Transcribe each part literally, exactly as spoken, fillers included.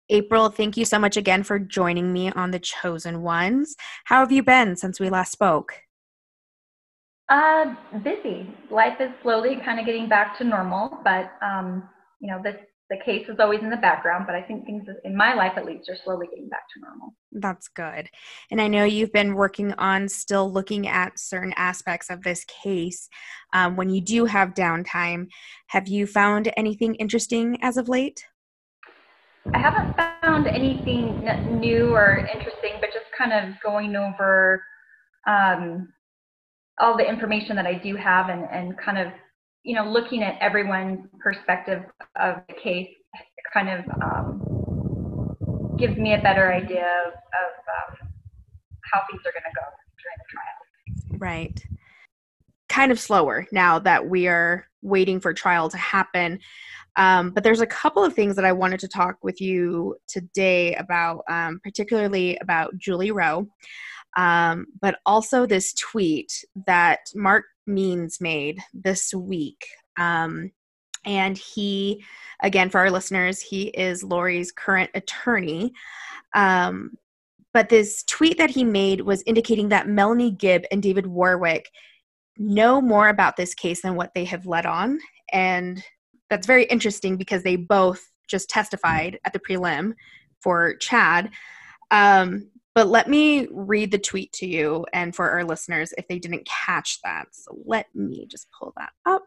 April, thank you so much again for joining me on The Chosen Ones. How have you been since we last spoke? Uh, busy. Life is slowly kind of getting back to normal, but um, you know, this the case is always in the background. But I think things in my life, at least, are slowly getting back to normal. That's good. And I know you've been working on still looking at certain aspects of this case. Um, when you do have downtime, have you found anything interesting as of late? I haven't found anything n- new or interesting, but just kind of going over um, all the information that I do have and, and kind of, you know, looking at everyone's perspective of the case kind of um, gives me a better idea of, of um, how things are going to go during the trial. Right. Kind of slower now that we are waiting for trial to happen. Um, but there's a couple of things that I wanted to talk with you today about, um, particularly about Julie Rowe, um, but also this tweet that Mark Means made this week. Um, and he, again, for our listeners, he is Lori's current attorney. Um, but this tweet that he made was indicating that Melanie Gibb and David Warwick know more about this case than what they have let on. And that's very interesting because they both just testified at the prelim for Chad. Um, but let me read the tweet to you and for our listeners if they didn't catch that. So let me just pull that up.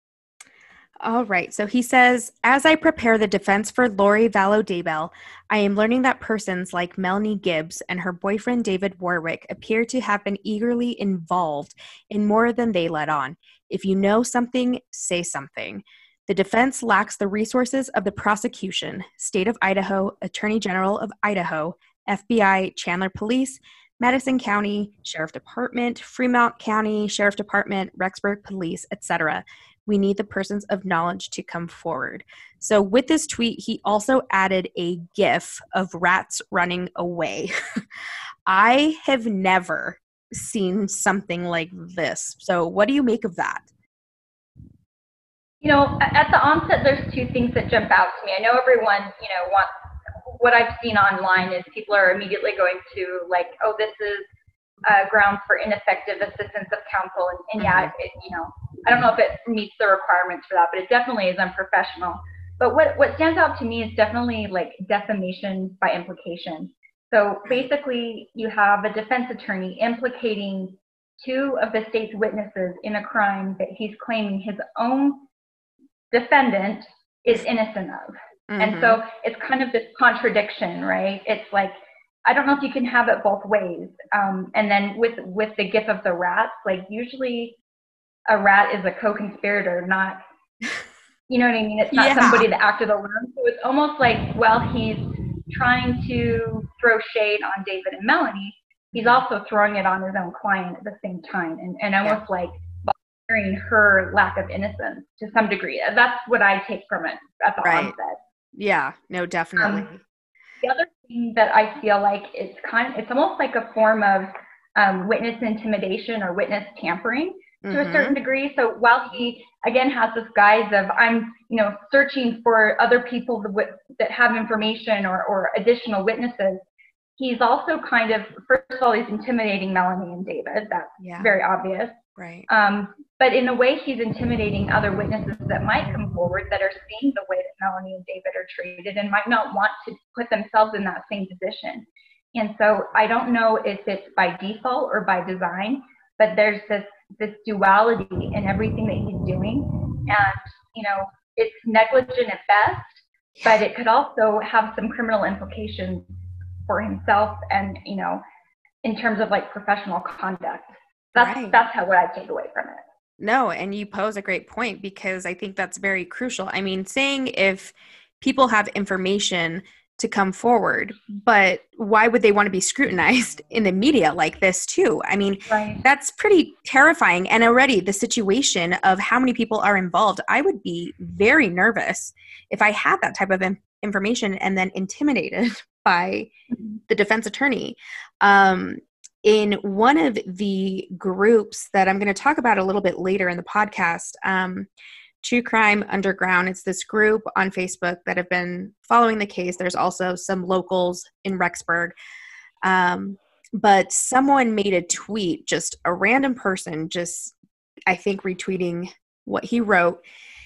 All right. So he says, as I prepare the defense for Lori Vallow Daybell, I am learning that persons like Melanie Gibbs and her boyfriend David Warwick appear to have been eagerly involved in more than they let on. If you know something, say something. The defense lacks the resources of the prosecution, State of Idaho, Attorney General of Idaho, F B I, Chandler Police, Madison County Sheriff Department, Fremont County Sheriff Department, Rexburg Police, et cetera. We need the persons of knowledge to come forward. So with this tweet, he also added a GIF of rats running away. I have never seen something like this. So what do you make of that? You know, at the onset, there's two things that jump out to me. I know everyone, you know, wants, what I've seen online is people are immediately going to like, oh, this is uh, grounds for ineffective assistance of counsel. And, and yeah, it, you know, I don't know if it meets the requirements for that, but it definitely is unprofessional. But what, what stands out to me is definitely like defamation by implication. So basically, you have a defense attorney implicating two of the state's witnesses in a crime that he's claiming his own defendant is innocent of. Mm-hmm. And so it's kind of this contradiction, right? It's like, I don't know if you can have it both ways. Um, and then with, with the gif of the rats, like usually a rat is a co-conspirator, not, you know what I mean? It's not yeah. somebody that acted alone. So it's almost like, well, he's trying to throw shade on David and Melanie. He's also throwing it on his own client at the same time. And, and almost yeah. like, her lack of innocence to some degree. That's what I take from it at the right. onset. Yeah, no, definitely. Um, the other thing that I feel like it's kind of, it's almost like a form of um, witness intimidation or witness tampering to mm-hmm. a certain degree. So while he, again, has this guise of, I'm, you know, searching for other people that, that have information or, or additional witnesses, he's also kind of, first of all, he's intimidating Melanie and David. That's yeah. very obvious. Right. Um, but in a way, he's intimidating other witnesses that might come forward that are seeing the way that Melanie and David are treated and might not want to put themselves in that same position. And so I don't know if it's by default or by design, but there's this this duality in everything that he's doing. And, you know, it's negligent at best, but it could also have some criminal implications for himself and, you know, in terms of like professional conduct. That's right. that's how what I take away from it. No, and you pose a great point because I think that's very crucial. I mean, saying if people have information to come forward, but why would they want to be scrutinized in the media like this too? I mean, right. that's pretty terrifying. And already the situation of how many people are involved, I would be very nervous if I had that type of in- information and then intimidated by mm-hmm. the defense attorney. Um, in one of the groups that I'm going to talk about a little bit later in the podcast, um, True Crime Underground. It's this group on Facebook that have been following the case. There's also some locals in Rexburg. Um, but someone made a tweet, just a random person, just, I think, retweeting what he wrote.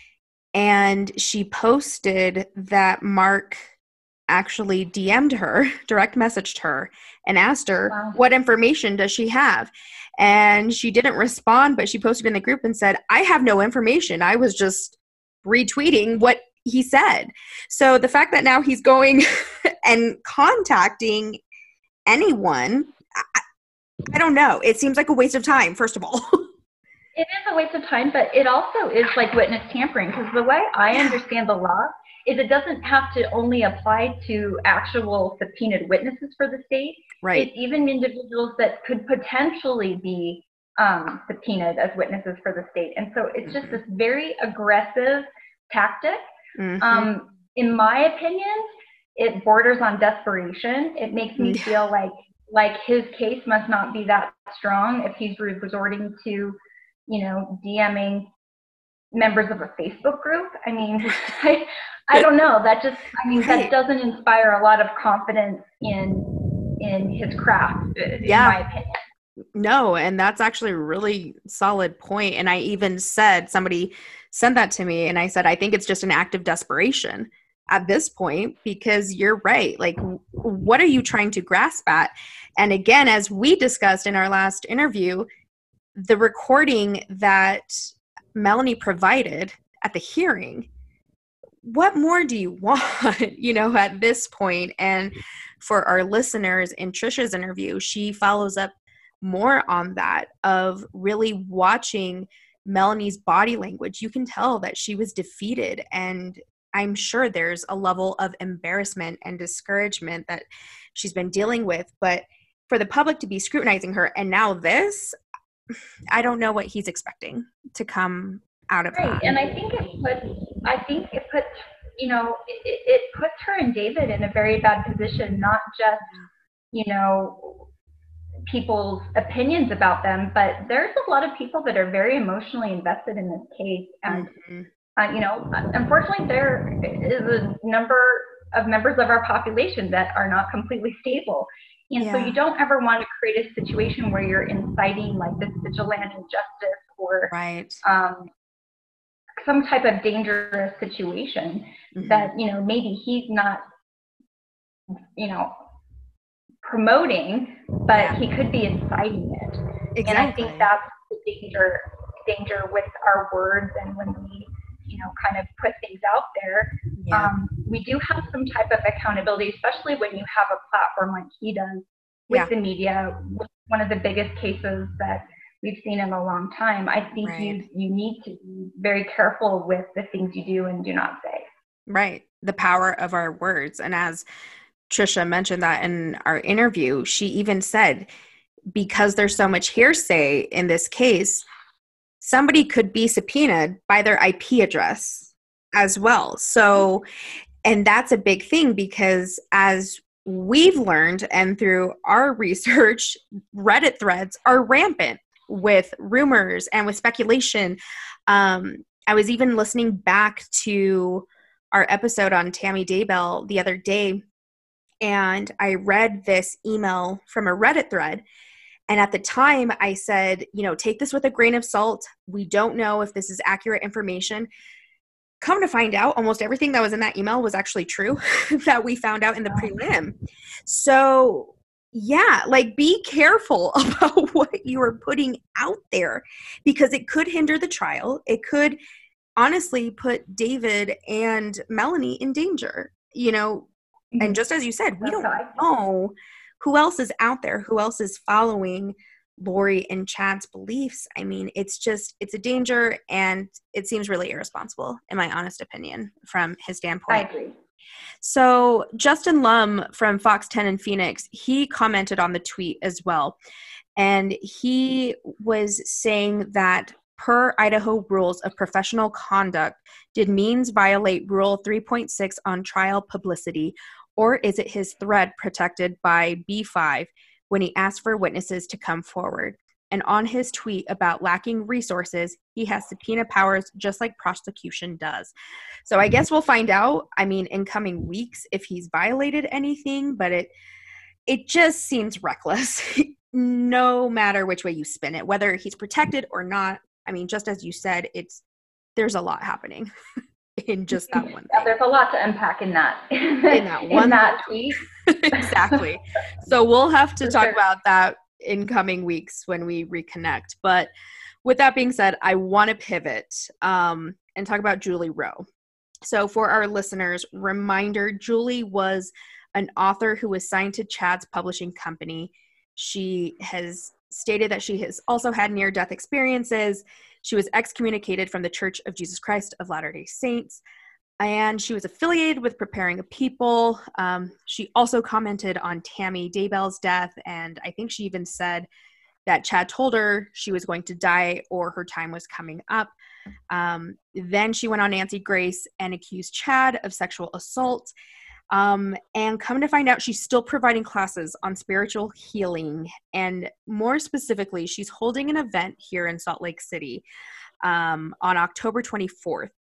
And she posted that Mark actually D M'd her, direct messaged her, and asked her, wow, what information does she have? And she didn't respond, but she posted in the group and said, I have no information. I was just retweeting what he said. So the fact that now he's going and contacting anyone, I, I don't know. It seems like a waste of time, first of all. It is a waste of time, but it also is like witness tampering, because the way I understand the law is it doesn't have to only apply to actual subpoenaed witnesses for the state. Right. It's even individuals that could potentially be um, subpoenaed as witnesses for the state. And so it's just this very aggressive tactic. Mm-hmm. Um, in my opinion, it borders on desperation. It makes me feel like like his case must not be that strong if he's resorting to, you know, DMing members of a Facebook group. I mean, I, I don't know. That just, I mean, right. that doesn't inspire a lot of confidence in in his craft, in yeah. my opinion. No, and that's actually a really solid point. And I even said, somebody sent that to me, and I said, I think it's just an act of desperation at this point, because you're right. Like, what are you trying to grasp at? And again, as we discussed in our last interview, the recording that Melanie provided at the hearing, what more do you want, you know, at this point? And for our listeners, in Trisha's interview, she follows up more on that, of really watching Melanie's body language. You can tell that she was defeated, and I'm sure there's a level of embarrassment and discouragement that she's been dealing with. But for the public to be scrutinizing her, and now this, I don't know what he's expecting to come out of right. that. And I think it puts, I think it puts, you know, it, it puts her and David in a very bad position, not just, you know, people's opinions about them, but there's a lot of people that are very emotionally invested in this case. And, mm-hmm. uh, you know, unfortunately, there is a number of members of our population that are not completely stable. And yeah. so you don't ever want to create a situation where you're inciting like this vigilante justice or right. um, some type of dangerous situation mm-hmm. that, you know, maybe he's not, you know, promoting, but yeah. he could be inciting it. Exactly. And I think that's the danger, danger with our words, and when we, you know, kind of put things out there. Yeah. Um, we do have some type of accountability, especially when you have a platform like he does with yeah. the media, one of the biggest cases that we've seen in a long time. I think right. you you need to be very careful with the things you do and do not say. Right. The power of our words. And as Trisha mentioned that in our interview, she even said, because there's so much hearsay in this case, somebody could be subpoenaed by their I P address as well. So, and that's a big thing, because as we've learned, and through our research, Reddit threads are rampant with rumors and with speculation. Um, I was even listening back to our episode on Tammy Daybell the other day, and I read this email from a Reddit thread. And at the time I said, you know, take this with a grain of salt. We don't know if this is accurate information. Come to find out, almost everything that was in that email was actually true that we found out in the prelim. So yeah, like, be careful about what you are putting out there, because it could hinder the trial. It could honestly put David and Melanie in danger, you know, mm-hmm. and just as you said, we don't know who else is out there, who else is following Lori and Chad's beliefs. I mean, it's just, it's a danger, and it seems really irresponsible, in my honest opinion, from his standpoint. I agree. So Justin Lum from Fox ten in Phoenix, he commented on the tweet as well. And he was saying that per Idaho rules of professional conduct, did Means violate Rule three point six on trial publicity, or is it his thread protected by B five when he asked for witnesses to come forward? And on his tweet about lacking resources, he has subpoena powers just like prosecution does. So I guess we'll find out, I mean, in coming weeks if he's violated anything, but it it just seems reckless, no matter which way you spin it, whether he's protected or not. I mean, just as you said, it's there's a lot happening in just that one thing. Yeah, there's a lot to unpack in that. In that one in that tweet. Exactly. So we'll have to For talk sure. about that in coming weeks when we reconnect. But with that being said, I want to pivot um, and talk about Julie Rowe. So for our listeners, reminder, Julie was an author who was signed to Chad's publishing company. She has stated that she has also had near-death experiences. She was excommunicated from the Church of Jesus Christ of Latter-day Saints, and she was affiliated with Preparing a People. Um, she also commented on Tammy Daybell's death, and I think she even said that Chad told her she was going to die or her time was coming up. Um, then she went on Nancy Grace and accused Chad of sexual assault. Um, and come to find out, she's still providing classes on spiritual healing. And more specifically, she's holding an event here in Salt Lake City um, on October twenty-fourth.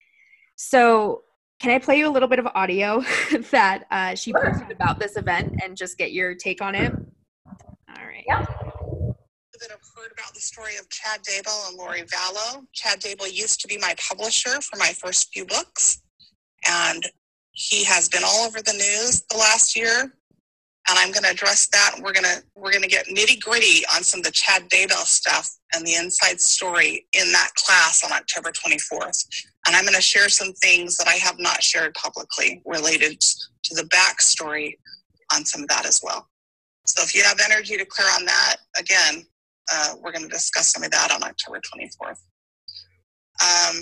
So can I play you a little bit of audio that uh, she posted about this event and just get your take on it? All right. Yeah. That have heard about the story of Chad Daybell and Lori Vallow. Chad Daybell used to be my publisher for my first few books, and he has been all over the news the last year, and I'm going to address that. We're going to we're going to get nitty gritty on some of the Chad Daybell stuff and the inside story in that class on October twenty-fourth. And I'm going to share some things that I have not shared publicly related to the backstory on some of that as well. So if you have energy to clear on that, again, uh, we're going to discuss some of that on October twenty-fourth. Um,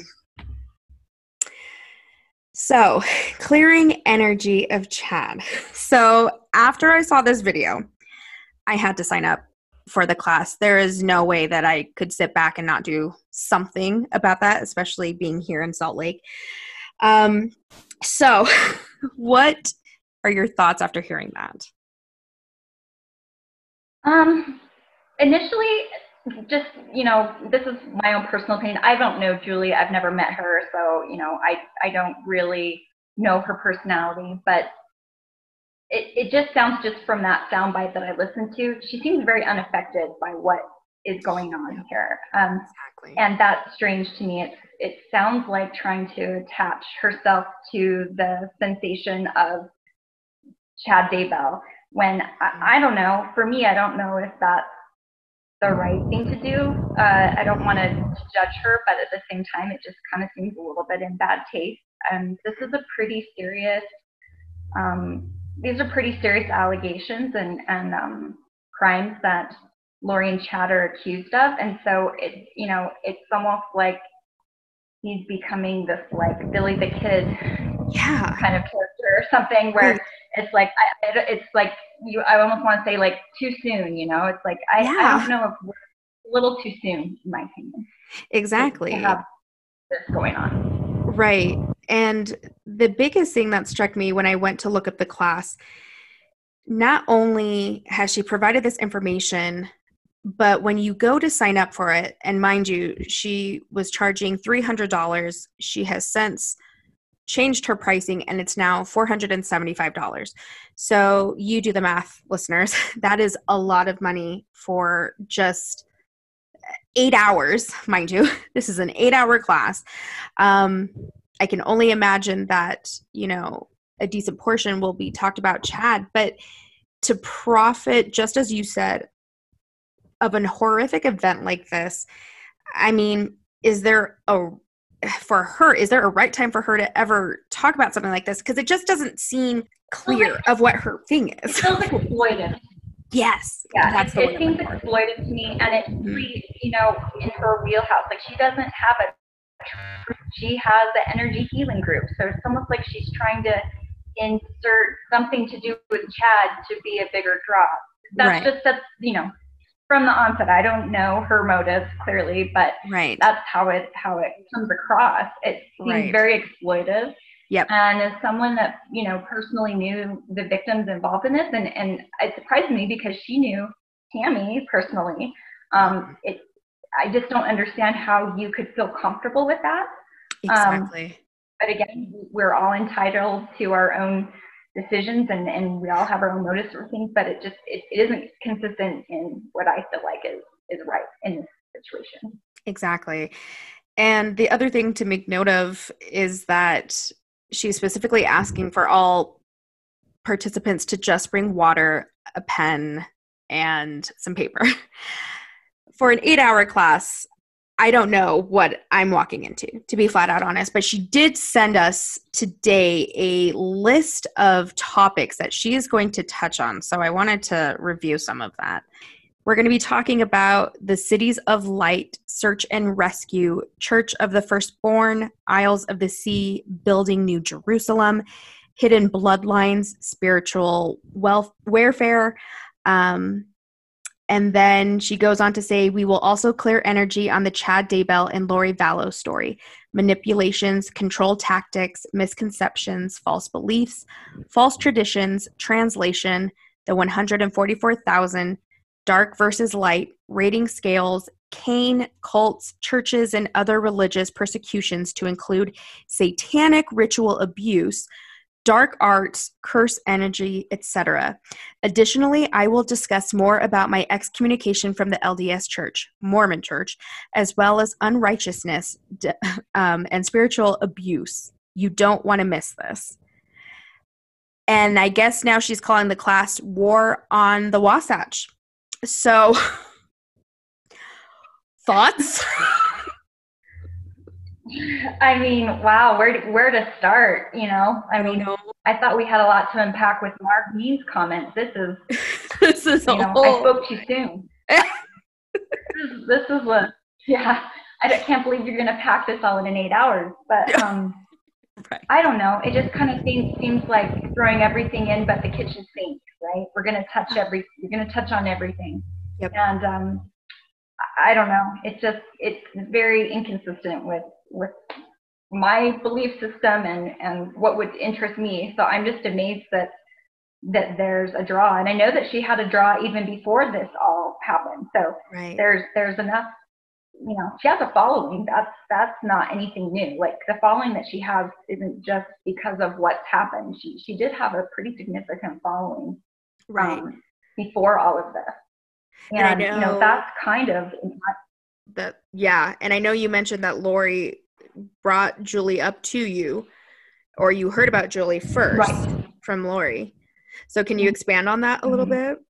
So, clearing energy of Chad. So, after I saw this video, I had to sign up for the class. There is no way that I could sit back and not do something about that, especially being here in Salt Lake. Um, so, what are your thoughts after hearing that? Um, initially, just, you know, this is my own personal opinion. I don't know Julie. I've never met her. So, you know, I, I don't really know her personality, but it, it just sounds, just from that soundbite that I listened to, she seems very unaffected by what is going on here. Um, Exactly. and that's strange to me. It's, it sounds like trying to attach herself to the sensation of Chad Daybell, when I, I don't know, for me, I don't know if that's the right thing to do. Uh, I don't want to judge her, but at the same time, it just kind of seems a little bit in bad taste. And this is a pretty serious, um, these are pretty serious allegations and, and um, crimes that Lori and Chad are accused of. And so it, you know, it's almost like he's becoming this like Billy the Kid Yeah. kind of character or something, where it's like, I, it's like you, I almost want to say like too soon, you know, it's like, I, Yeah. I don't know if we're a little too soon, in my opinion. Exactly. To have this going on. Right. And the biggest thing that struck me when I went to look up the class, not only has she provided this information, but when you go to sign up for it, and mind you, she was charging three hundred dollars. She has since changed her pricing and it's now four hundred seventy-five dollars. So you do the math, listeners. That is a lot of money for just eight hours, mind you. This is an eight hour class. Um, I can only imagine that, you know, a decent portion will be talked about Chad, but to profit, just as you said, of an horrific event like this, I mean, is there a, for her, is there a right time for her to ever talk about something like this? Because it just doesn't seem clear of what her thing It is. feels exploitive. Yes. Yeah, that's it, the it word I'm seems looking for. exploitive to me, and it's Mhm. really, you know, in her wheelhouse. Like, she doesn't have a, she has the energy healing group, so it's almost like she's trying to insert something to do with Chad to be a bigger draw. That's Right. just, that's, you know, from the onset. I don't know her motives clearly, but Right. that's how it how it comes across. It seems Right. very exploitive. Yep. And as someone that, you know, personally knew the victims involved in this, and, and it surprised me because she knew Tammy personally. Um, it, I just don't understand how you could feel comfortable with that. Exactly. Um, but again, we're all entitled to our own decisions, and, and we all have our own motives for things, but it just, it, it isn't consistent in what I feel like is, is right in this situation. Exactly. And the other thing to make note of is that she's specifically asking for all participants to just bring water, a pen, and some paper. For an eight-hour class, I don't know what I'm walking into, to be flat out honest, but she did send us today a list of topics that she is going to touch on. So I wanted to review some of that. We're going to be talking about the Cities of Light, Search and Rescue, Church of the Firstborn, Isles of the Sea, Building New Jerusalem, Hidden Bloodlines, Spiritual wealth, Warfare. Um, and then she goes on to say, we will also clear energy on the Chad Daybell and Lori Vallow story, manipulations, control tactics, misconceptions, false beliefs, false traditions, translation, the one hundred forty-four thousand, dark versus light, rating scales, Cain, cults, churches, and other religious persecutions to include satanic ritual abuse, dark arts, curse energy, et cetera. Additionally, I will discuss more about my excommunication from the L D S Church, Mormon Church, as well as unrighteousness um, and spiritual abuse. You don't want to miss this. And I guess now she's calling the class War on the Wasatch. So, thoughts? I mean, wow, where to, where to start, you know? I mean, know. I thought we had a lot to unpack with Mark Mean's comments. This is, this is you know, whole... I spoke too soon. this, is, this is what, yeah, I can't believe you're going to pack this all in eight hours. But um, right. I don't know. It just kind of seems, seems like throwing everything in but the kitchen sink, right? We're going to touch every, you're going to touch on everything. Yep. And um, I don't know. It's just, it's very inconsistent with, with my belief system and, and what would interest me. So I'm just amazed that that there's a draw. And I know that she had a draw even before this all happened. So right. there's there's enough, you know, she has a following. That's that's not anything new. Like the following that she has isn't just because of what's happened. She she did have a pretty significant following right um, before all of this. And, and I know, you know, that's kind of that yeah, and I know you mentioned that Lori brought Julie up to you, or you heard about Julie first right. from Lori. So can you expand on that a little mm-hmm. bit?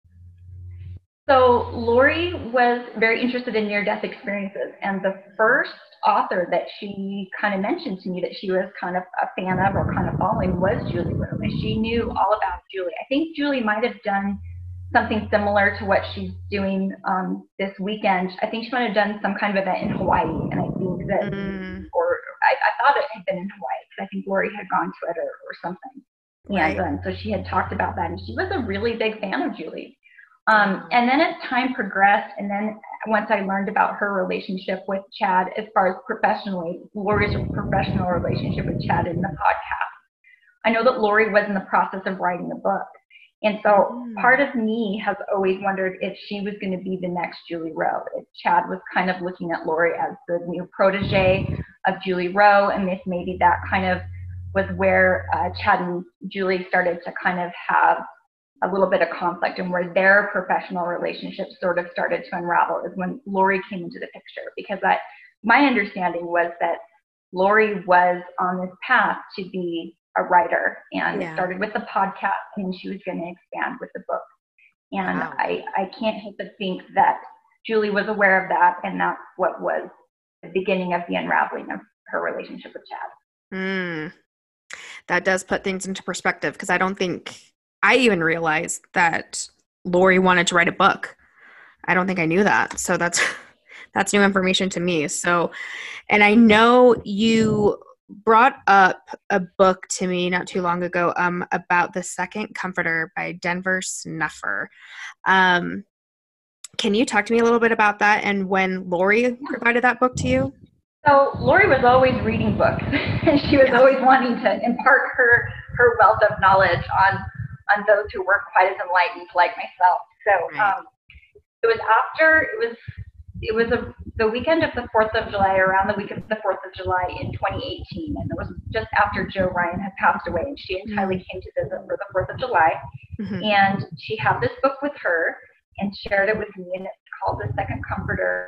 So Lori was very interested in near-death experiences, and the first author that she kind of mentioned to me that she was kind of a fan of or kind of following was Julie Rowe, and she knew all about Julie. I think Julie might have done something similar to what she's doing um, this weekend. I think she might have done some kind of event in Hawaii, and I think that, mm. or I, I thought it had been in Hawaii, because I think Lori had gone to it or, or something. Right. And um, so she had talked about that, and she was a really big fan of Julie. Um, and then as time progressed, and then once I learned about her relationship with Chad, as far as professionally, Lori's professional relationship with Chad in the podcast, I know that Lori was in the process of writing the book. And so mm. part of me has always wondered if she was going to be the next Julie Rowe. If Chad was kind of looking at Lori as the new protege of Julie Rowe, and if maybe that kind of was where uh, Chad and Julie started to kind of have a little bit of conflict, and where their professional relationship sort of started to unravel is when Lori came into the picture. Because I, my understanding was that Lori was on this path to be a writer, and yeah. started with the podcast, and she was going to expand with the book. And wow. I, I can't help but think that Julie was aware of that, and that's what was the beginning of the unraveling of her relationship with Chad. Mm. That does put things into perspective, because I don't think I even realized that Lori wanted to write a book. I don't think I knew that. So that's that's new information to me. So, and I know you brought up a book to me not too long ago um, about The Second Comforter by Denver Snuffer. Um, can you talk to me a little bit about that and when Lori provided that book to you? So Lori was always reading books, and she was yeah. always wanting to impart her, her wealth of knowledge on, on those who weren't quite as enlightened like myself. So, right. um, it was after, it was, it was a, the weekend of the fourth of July, around the week of the fourth of July in twenty eighteen. And it was just after Joe Ryan had passed away, and she and Tylee came to visit for the fourth of July. Mm-hmm. And she had this book with her and shared it with me, and it's called The Second Comforter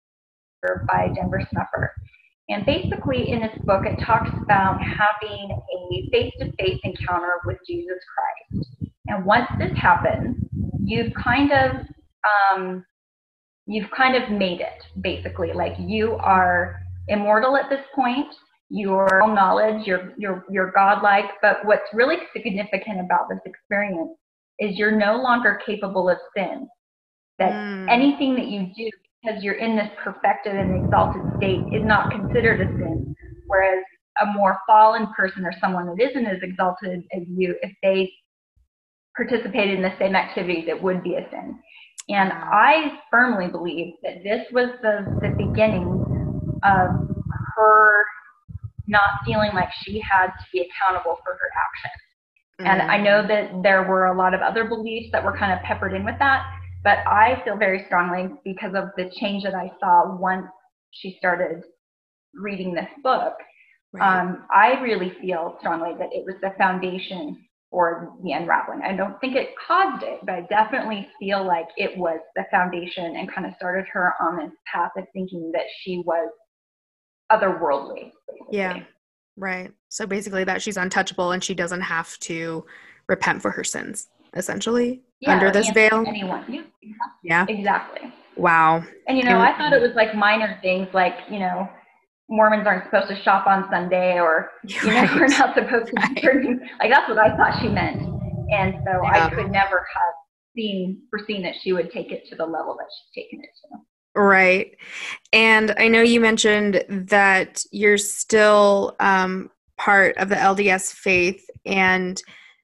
by Denver Snuffer. And basically in this book, it talks about having a face-to-face encounter with Jesus Christ. And once this happens, you've kind of, um, you've kind of made it, basically. Like, you are immortal at this point. You're all knowledge, you're, you're, you're godlike. But what's really significant about this experience is you're no longer capable of sin. That mm. anything that you do, because you're in this perfected and exalted state, is not considered a sin. Whereas a more fallen person, or someone that isn't as exalted as you, if they participated in the same activities, it would be a sin. And I firmly believe that this was the, the beginning of her not feeling like she had to be accountable for her actions. Mm. And I know that there were a lot of other beliefs that were kind of peppered in with that. But I feel very strongly, because of the change that I saw once she started reading this book, right. um, I really feel strongly that it was the foundation for the unraveling. I don't think it caused it, but I definitely feel like it was the foundation and kind of started her on this path of thinking that she was otherworldly. Basically. Yeah, right. So basically that she's untouchable and she doesn't have to repent for her sins, essentially. Yeah, under this veil? Anyone. Yeah, yeah, exactly. Wow. And, you know, and, I thought it was like minor things like, you know, Mormons aren't supposed to shop on Sunday, or, you right. know, we're not supposed to right. be drinking. Like, that's what I thought she meant. And so yeah. I could never have seen, foreseen that she would take it to the level that she's taken it to. Right. And I know you mentioned that you're still um, part of the L D S faith, and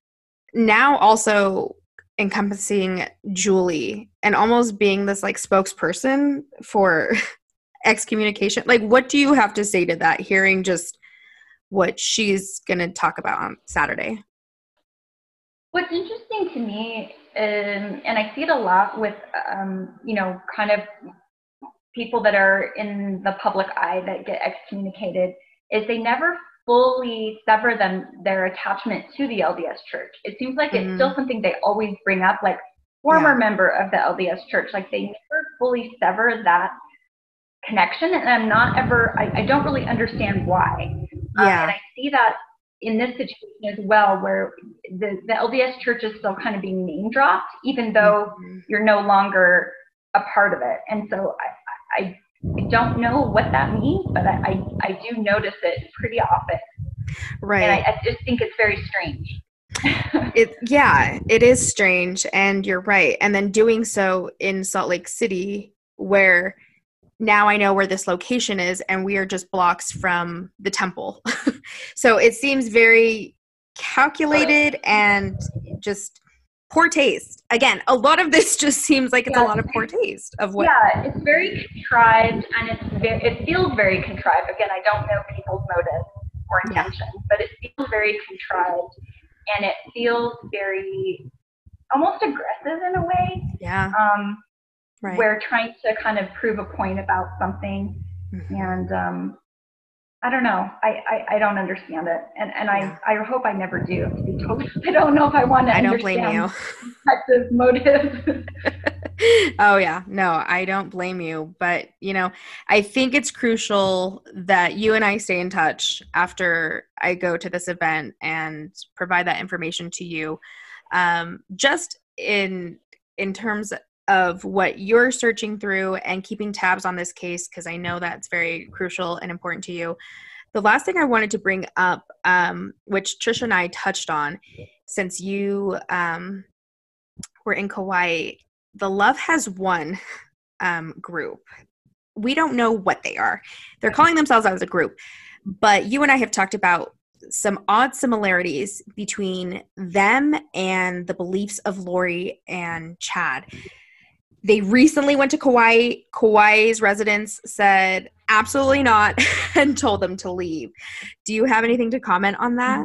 now also encompassing Julie and almost being this like spokesperson for excommunication. Like, what do you have to say to that, hearing just what she's going to talk about on Saturday? What's interesting to me, um, and I see it a lot with, um, you know, kind of people that are in the public eye that get excommunicated, is they never fully sever them their attachment to the L D S Church. It seems like mm-hmm. it's still something they always bring up, like former yeah. member of the L D S Church. Like, they never fully sever that connection, and I'm not ever. I, I don't really understand why. Yeah. Um, and I see that in this situation as well, where the, the L D S Church is still kind of being name dropped, even though mm-hmm. you're no longer a part of it. And so I, I I don't know what that means, but I, I, I do notice it pretty often. Right. And I, I just think it's very strange. it yeah, it is strange, and you're right. And then doing so in Salt Lake City, where now I know where this location is, and we are just blocks from the temple. So it seems very calculated and just poor taste. Again, a lot of this just seems like it's yeah. a lot of poor taste of what. Yeah, it's very contrived, and it's very, it feels very contrived. Again, I don't know people's motives or intentions, yeah. but it feels very contrived, and it feels very almost aggressive in a way. Yeah. Um, right. We're trying to kind of prove a point about something, mm-hmm. and um, I don't know. I, I, I don't understand it, and and yeah. I, I hope I never do. To be told, I don't know if I want to. I don't understand blame you. Types of motives. Oh yeah, no, I don't blame you. But you know, I think it's crucial that you and I stay in touch after I go to this event and provide that information to you. Um, just in in terms of what you're searching through and keeping tabs on this case, because I know that's very crucial and important to you. The last thing I wanted to bring up, um, which Trisha and I touched on, since you um, were in Kauai, the Love Has Won um, group. We don't know what they are. They're calling themselves as a group, but you and I have talked about some odd similarities between them and the beliefs of Lori and Chad. They recently went to Kauai. Kauai's residents said, absolutely not, and told them to leave. Do you have anything to comment on that?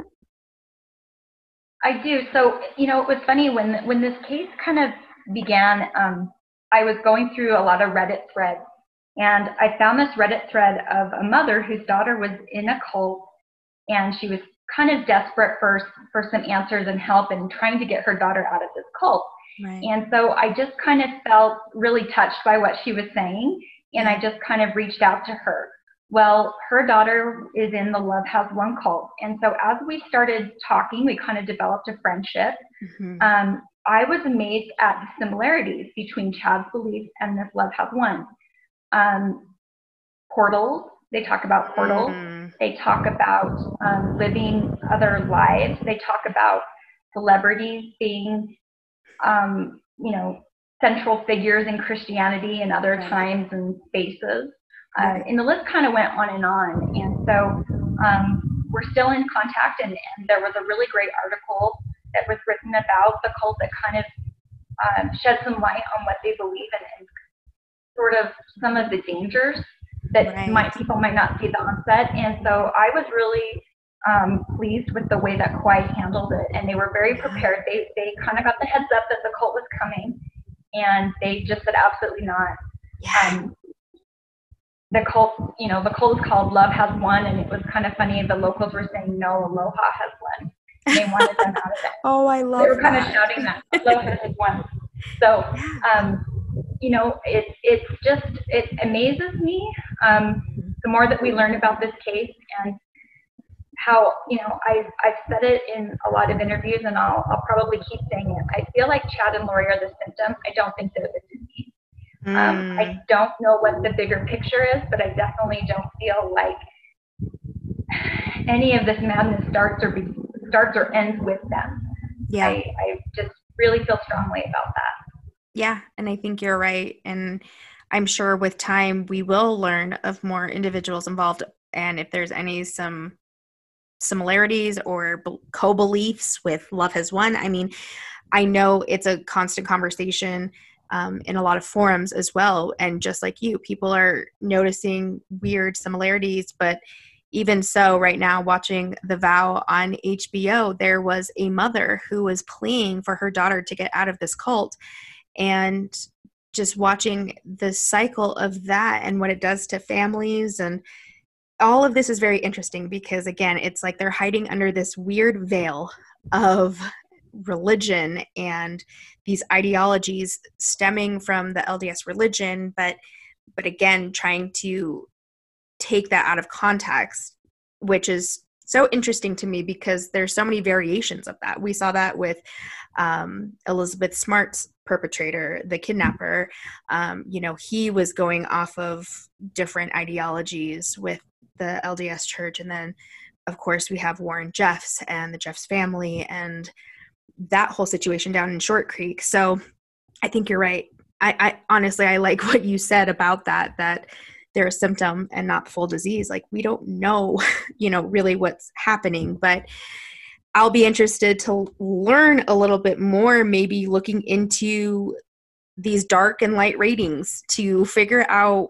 I do. So, you know, it was funny when when this case kind of began, um, I was going through a lot of Reddit threads, and I found this Reddit thread of a mother whose daughter was in a cult, and she was kind of desperate for, for some answers and help and trying to get her daughter out of this cult. Right. And so I just kind of felt really touched by what she was saying, and I just kind of reached out to her. Well, her daughter is in the Love Has Won cult. And so as we started talking, we kind of developed a friendship. Mm-hmm. Um, I was amazed at the similarities between Chad's beliefs and this Love Has Won. Um, portals, they talk about portals. Mm. They talk about um, living other lives. They talk about celebrities being, um, you know, central figures in Christianity and other right. times and spaces. Uh, and the list kind of went on and on. And so um, we're still in contact, and, and there was a really great article that was written about the cult that kind of um, shed some light on what they believe and, and sort of some of the dangers that right. might people might not see the onset. And so I was really um, pleased with the way that Kauai handled it, and they were very prepared. They they kind of got the heads up that the cult was coming, and they just said absolutely not. Yeah. Um, the cult, you know, the cult is called Love Has Won, and it was kind of funny. The locals were saying, no, Aloha has won. And they wanted them out of it. Oh, I love that. They were that. kind of shouting that, Aloha has won. So, um, you know, it, it's just, it amazes me um, the more that we learn about this case, and how, you know, I've, I've said it in a lot of interviews, and I'll, I'll probably keep saying it. I feel like Chad and Lori are the symptom. I don't think they're the disease. Mm. Um, I don't know what the bigger picture is, but I definitely don't feel like any of this madness starts or be, starts or ends with them. Yeah. I, I just really feel strongly about that. Yeah, and I think you're right. And I'm sure with time we will learn of more individuals involved, and if there's any some similarities or co-beliefs with Love Has Won. I mean, I know it's a constant conversation um, in a lot of forums as well. And just like you, people are noticing weird similarities. But even so, right now, watching The Vow on H B O, there was a mother who was pleading for her daughter to get out of this cult. And just watching the cycle of that and what it does to families, and all of this is very interesting because, again, it's like they're hiding under this weird veil of religion and these ideologies stemming from the L D S religion, but but again, trying to take that out of context, which is so interesting to me because there's so many variations of that. We saw that with um, Elizabeth Smart's perpetrator, the kidnapper. Um, you know, he was going off of different ideologies with the L D S church. And then, of course, we have Warren Jeffs and the Jeffs family and that whole situation down in Short Creek. So I think you're right. I, I honestly, I like what you said about that, that they're a symptom and not the full disease. Like, we don't know, you know, really what's happening, but I'll be interested to learn a little bit more, maybe looking into these dark and light ratings to figure out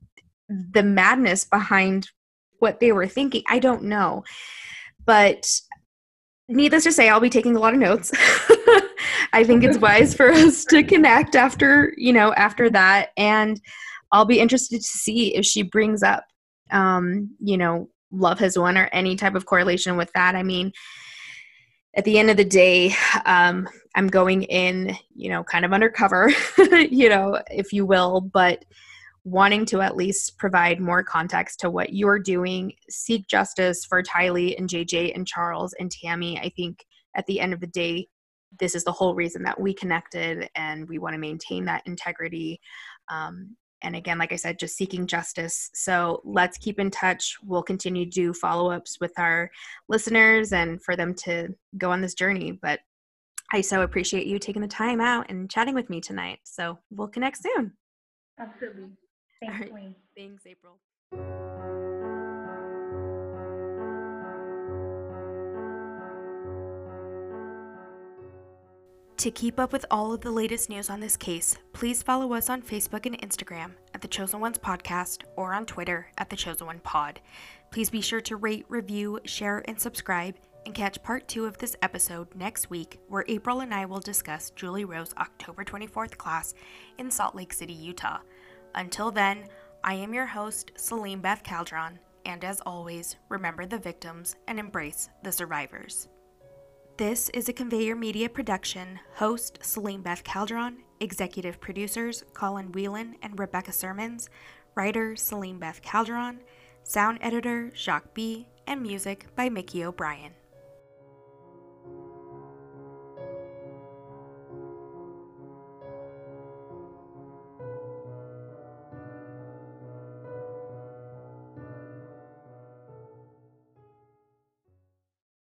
the madness behind what they were thinking. I don't know, but needless to say, I'll be taking a lot of notes. I think it's wise for us to connect after, you know, after that. And I'll be interested to see if she brings up, um, you know, Love Has Won or any type of correlation with that. I mean, at the end of the day, um, I'm going in, you know, kind of undercover, you know, if you will, but wanting to at least provide more context to what you're doing, seek justice for Tylee and J J and Charles and Tammy. I think at the end of the day, this is the whole reason that we connected, and we want to maintain that integrity. Um, and again, like I said, just seeking justice. So let's keep in touch. We'll continue to do follow-ups with our listeners and for them to go on this journey. But I so appreciate you taking the time out and chatting with me tonight. So we'll connect soon. Absolutely. Thanks, right. Wayne. Thanks, April. To keep up with all of the latest news on this case, please follow us on Facebook and Instagram at The Chosen Ones Podcast or on Twitter at The Chosen One Pod. Please be sure to rate, review, share, and subscribe. And catch part two of this episode next week, where April and I will discuss Julie Rowe's October twenty-fourth class in Salt Lake City, Utah. Until then, I am your host, Celine Beth Caldron, and as always, remember the victims and embrace the survivors. This is a Conveyor Media production. Host, Celine Beth Caldron. Executive producers, Colin Whelan and Rebecca Sermons. Writer, Celine Beth Caldron. Sound editor, Jacques B. And music by Mickey O'Brien.